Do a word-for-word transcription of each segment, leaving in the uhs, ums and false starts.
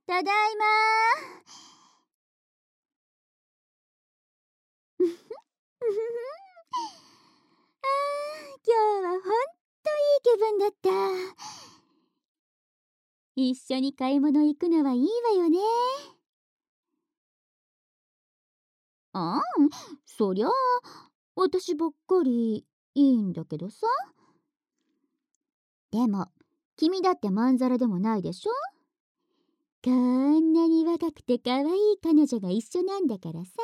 ただいまー。ふふふあー、今日はほんといい気分だった。一緒に買い物行くのはいいわよね。ああ、そりゃあ、私ばっかりいいんだけどさ。でも、君だってまんざらでもないでしょ。こんなに若くて可愛い彼女が一緒なんだからさ。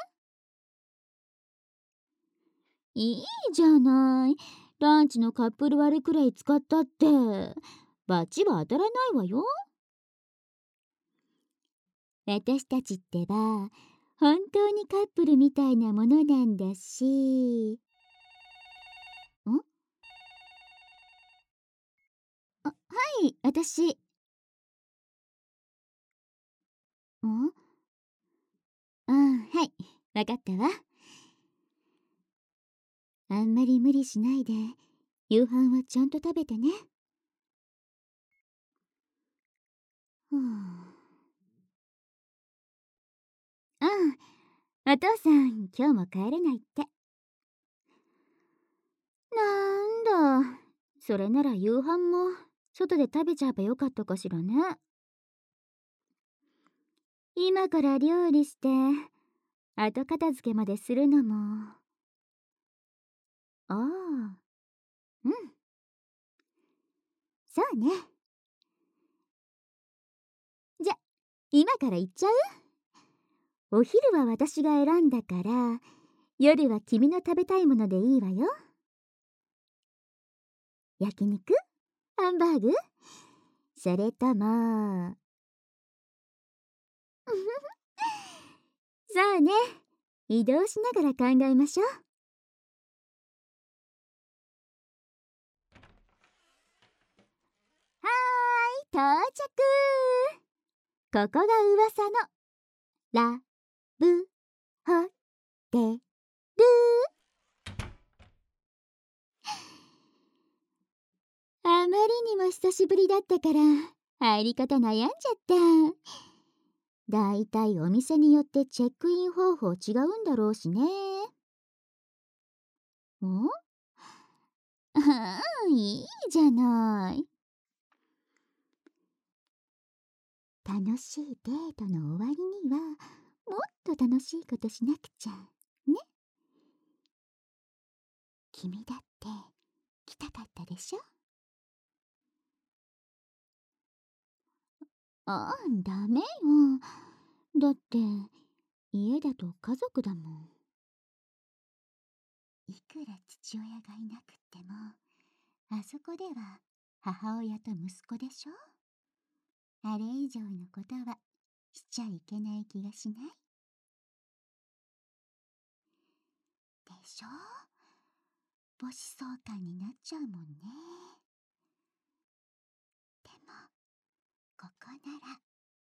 いいじゃない。ランチのカップル割れくらい使ったって、バチは当たらないわよ。私たちってば、本当にカップルみたいなものなんだし。んあ、はい、私。んああ、はい、わかったわ。あんまり無理しないで、夕飯はちゃんと食べてね。ふう。うん、お父さん、今日も帰れないって。なんだ、それなら夕飯も外で食べちゃえばよかったかしらね。今から料理して後片付けまでするのも。ああ、うん、そうね。じゃ、今から行っちゃう？お昼は私が選んだから、夜は君の食べたいものでいいわよ。焼肉？ハンバーグ？それともそうね、移動しながら考えましょう。はーい、到着。ここが噂のラブホテル。あまりにも久しぶりだったから入り方悩んじゃった。だいたいお店によってチェックイン方法違うんだろうしね。んああ、いいじゃない。楽しいデートの終わりにはもっと楽しいことしなくちゃね。君だって来たかったでしょ。ああ、ダメよ。だって家だと家族だもん。いくら父親がいなくっても、あそこでは母親と息子でしょ。あれ以上のことはしちゃいけない気がしないでしょ。母子相関になっちゃうもんね。でもここなら。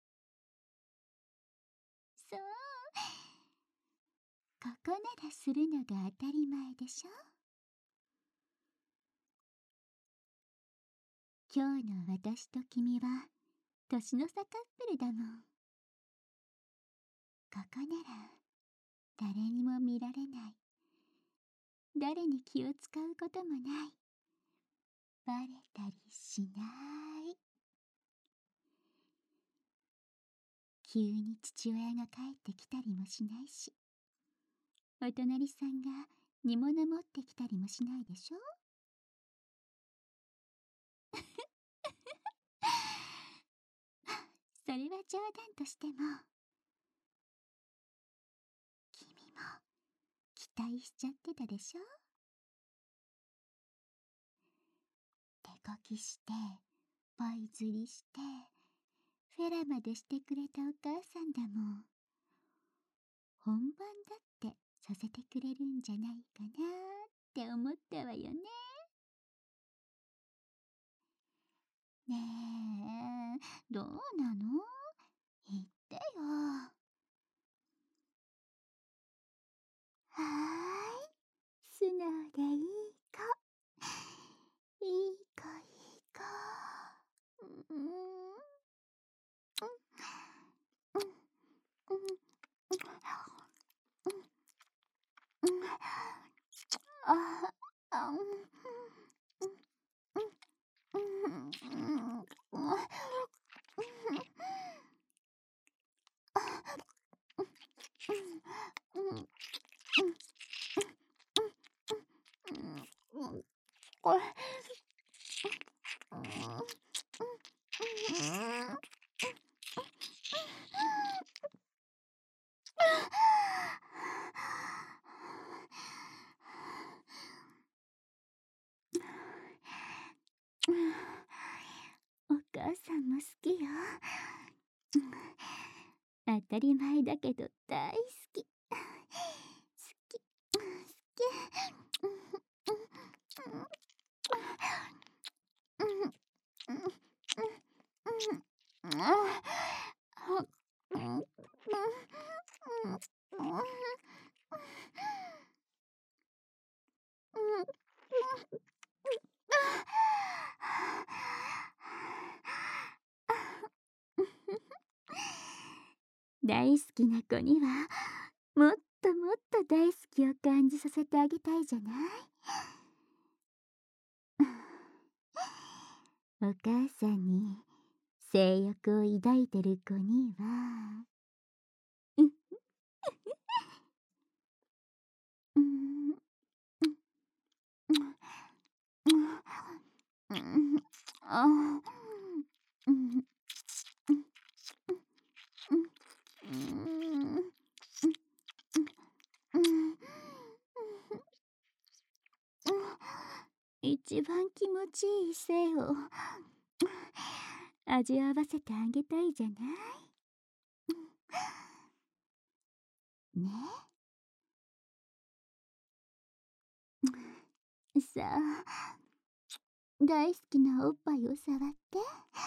そう、ここならするのが当たり前でしょ。今日の私と君は年の差カップルだもん。ここなら誰にも見られない、誰に気を使うこともない、バレたりしない。急に父親が帰ってきたりもしないし、お隣さんが煮物持ってきたりもしないでしょ。それは冗談としても、君も期待しちゃってたでしょ。手こきしてポイ釣りしてフェラまでしてくれたお母さんだもん。本番だってさせてくれるんじゃないかなって思ったわよね。ねえ、どうなの？言ってよ。はーい、素直でいい子。いい子いい子。うん、 これお母さんも好きよ。当たり前だけど大好き。好き好き。大好きな子にはもっともっと大好きを感じさせてあげたいじゃない。お母さんに性欲を抱いてる子にはうんうんうんあうん一番気持ちいい性を味わわせてあげたいじゃないね。さあ、大好きなおっぱいを触って。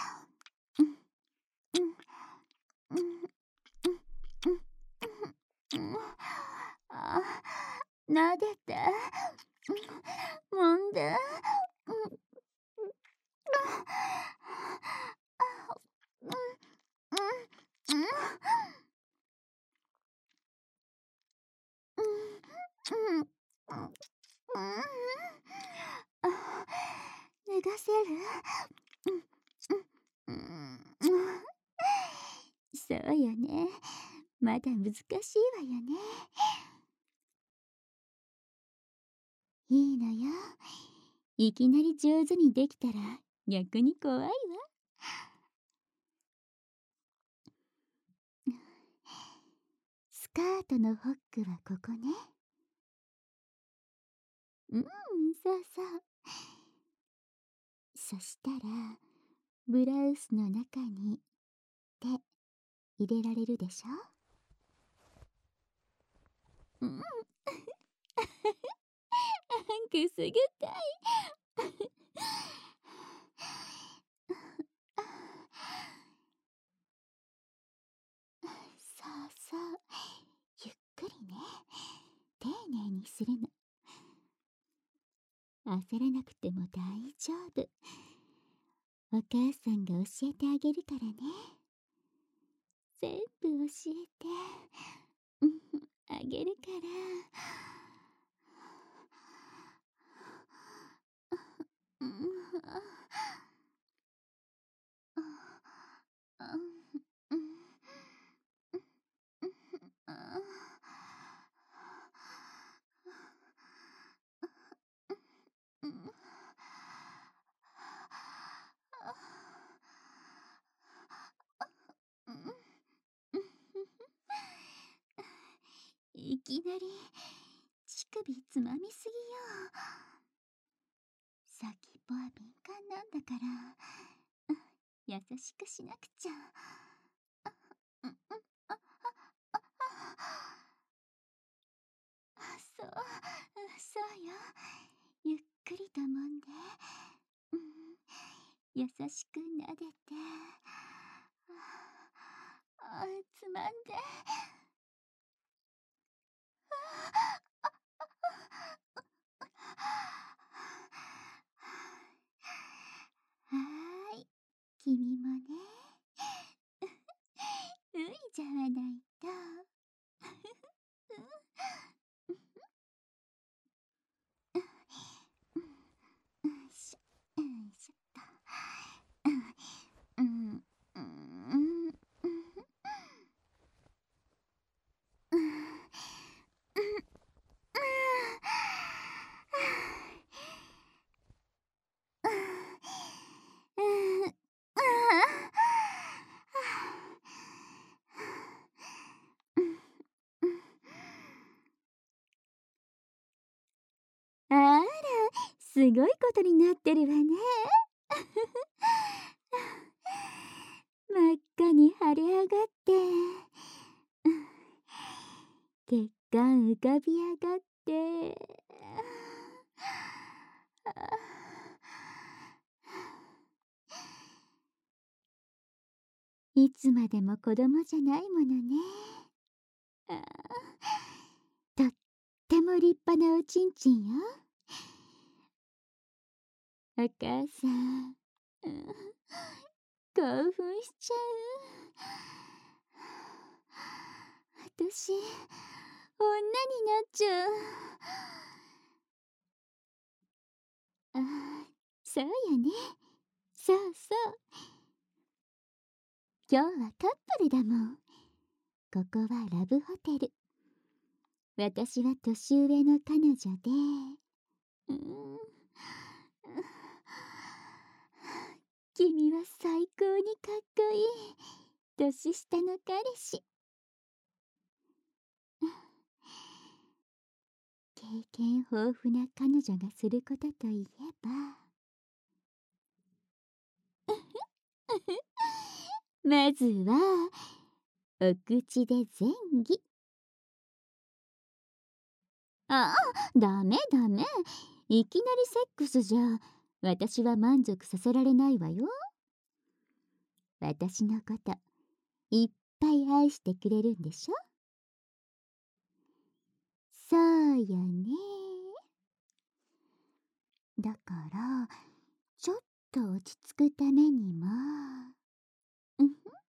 あ、撫でて、揉んで。脱がせる。そうよね。まだ難しいわよね。いいのよ。いきなり上手にできたら逆に怖いわ。スカートのホックはここね。うん、そうそう。そしたらブラウスの中に手入れられるでしょ。うん。くすぐったい。そうそう。ゆっくりね。丁寧にするの。焦らなくても大丈夫。お母さんが教えてあげるからね。全部教えてうんあげるから。いきなり乳首つまみすぎよ。先っぽは敏感なんだから、優しくしなくちゃ。あ、そう、そうよ。ゆっくりと揉んで、うん、優しく撫でて、あ、つまんで。はーい、君もね。ういじゃわないと。よいしょ、よいしょっと。 すごいことになってるわね。真っ赤に腫れ上がって、血管浮かび上がって、いつまでも子供じゃないものね。とっても立派なおちんちんよ。お母さん、興奮しちゃう。私、女になっちゃう。ああ、そうよね。そうそう。今日はカップルだもん。ここはラブホテル。私は年上の彼女で、うん、君は最高にかっこいい年下の彼氏。経験豊富な彼女がすることといえばまずはお口で前戯。ああ、ダメダメ。いきなりセックスじゃ私は満足させられないわよ。私のこといっぱい愛してくれるんでしょ。そうよね。だからちょっと落ち着くためにもうん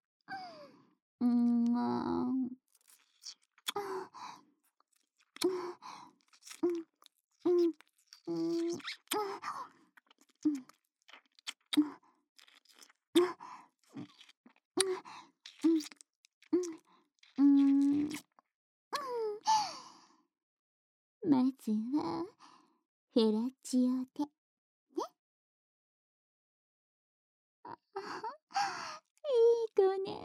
うんうんうんまずはフェラチオでね。いい子ね。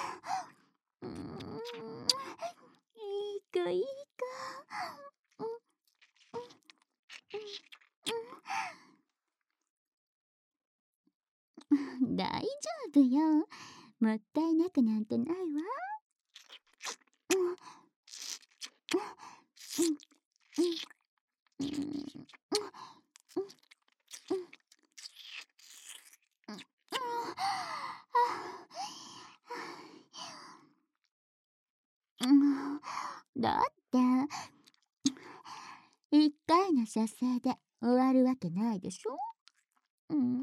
いい子いい子。大丈夫よ。もったいなくなんてないわ。だって一回の射精で終わるわけないでしょ。うん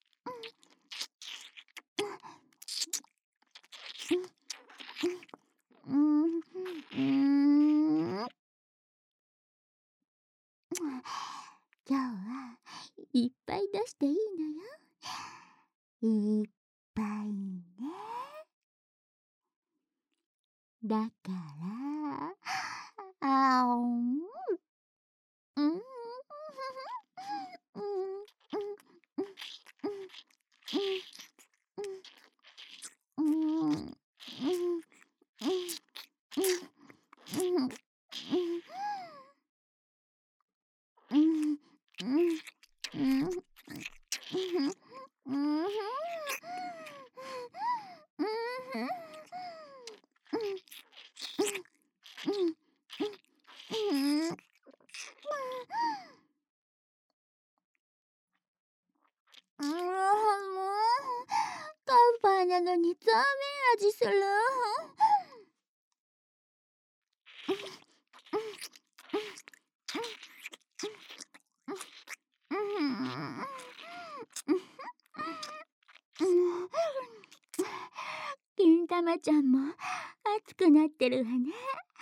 うんうん今日はいっぱい出していいのよ。いっぱいね。だからあーんうんうんもうカンパイなのにザーメン味する。金玉ちゃんも熱くなってるわね。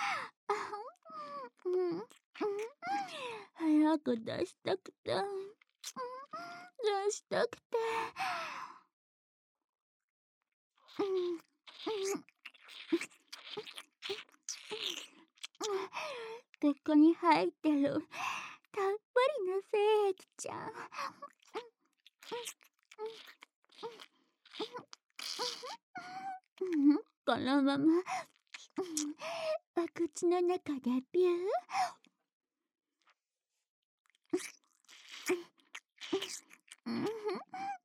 早く出したくて出したくてここに入ってるたっぷりの精液ちゃんこのままお口の中でビュー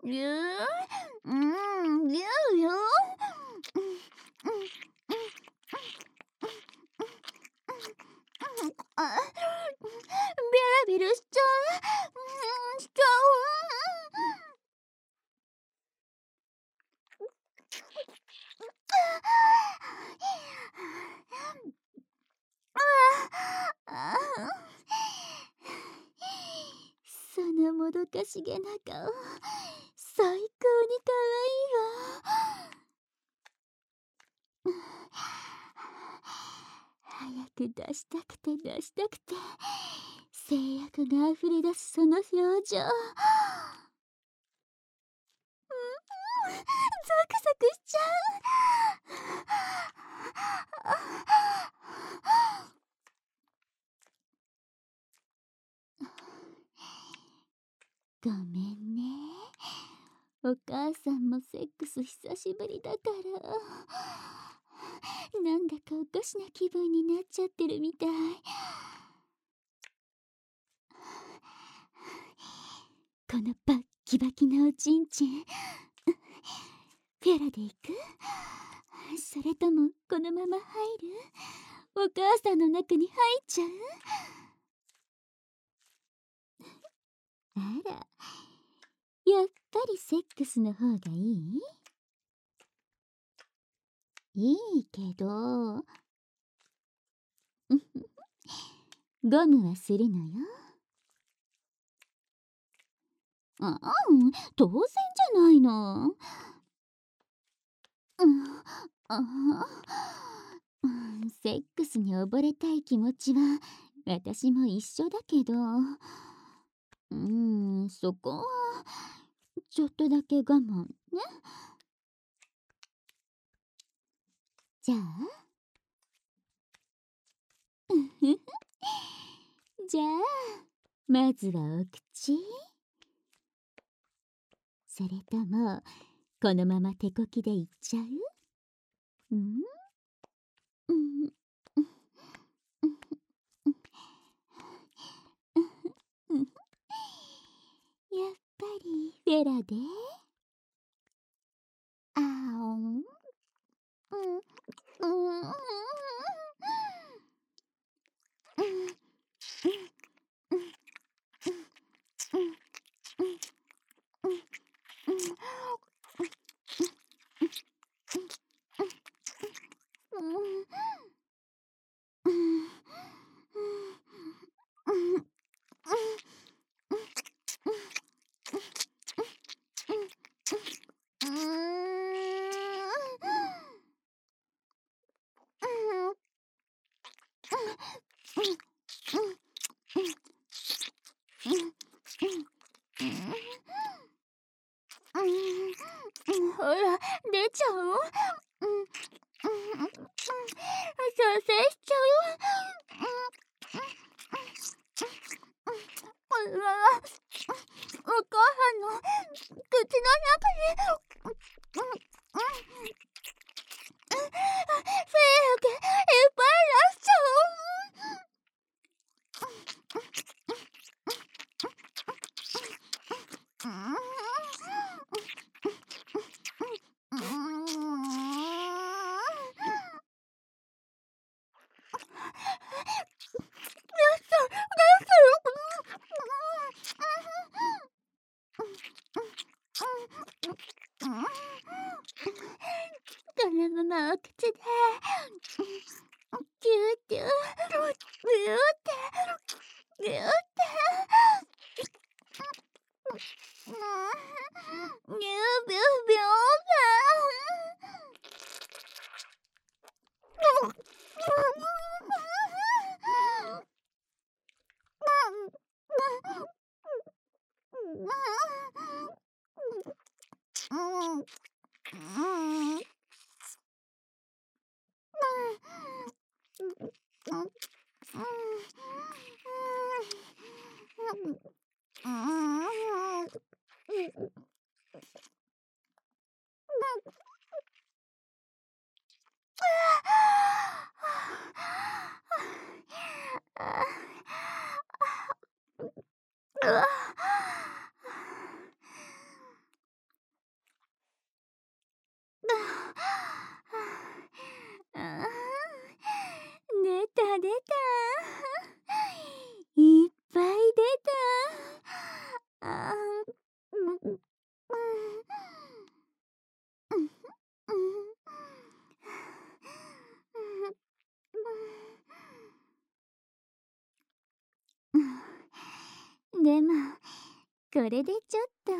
ぎゅー、うん、ぎゅうよ。あ、ビラビラしちゃう、しちゃう。そのもどかしげな顔、最高にかわいいわ。早く出したくて出したくて、制約があふれ出すその表情。ザクザクしちゃう。ごめんね。お母さんもセックス久しぶりだから、なんだかおかしな気分になっちゃってるみたい。このバッキバキなおちんちん、フェラでいく？それともこのまま入る？お母さんの中に入っちゃう？あら、やっぱりセックスの方がいい？いいけどゴムはするのよ。ああ、当然じゃないの。うんあうん、セックスに溺れたい気持ちは私も一緒だけど、うーん、そこはちょっとだけ我慢ね。じゃあじゃあまずはお口、それともこのまま手こきでいっちゃう？うんうんやっぱりフェラで。あおんうんうんほら出ちゃう？うんうん射精しちゃう？うわお母さんの口の中に精液いっぱい出しちゃう。体のお口でキューキュービューってビューってビュービュービューうわあー出た出た。いっぱい出た。あーうんうんうんうんでもこれでちょっとは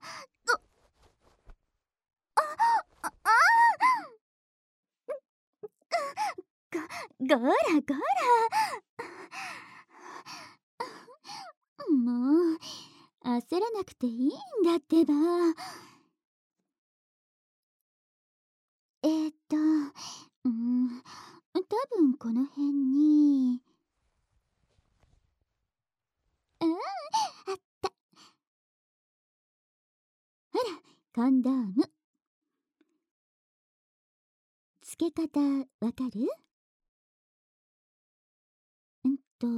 ああごごらごら。もう焦らなくていいんだってば。えーっとうん多分この辺に。うんあったほらコンドーム。つけ方わかる？うんと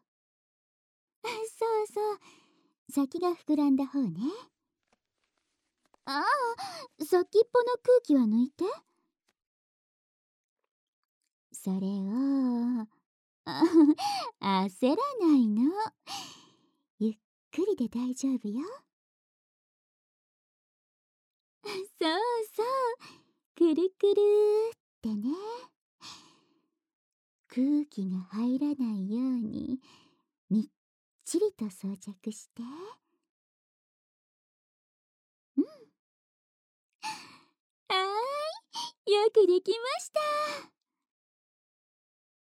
そうそう、先が膨らんだ方ね。ああ、先っぽの空気は抜いて。それをあ焦らないの。ゆっくりで大丈夫よ。そうそう、くるくるってね。空気が入らないようにみっちりと装着して。うん、はーい、よくできました。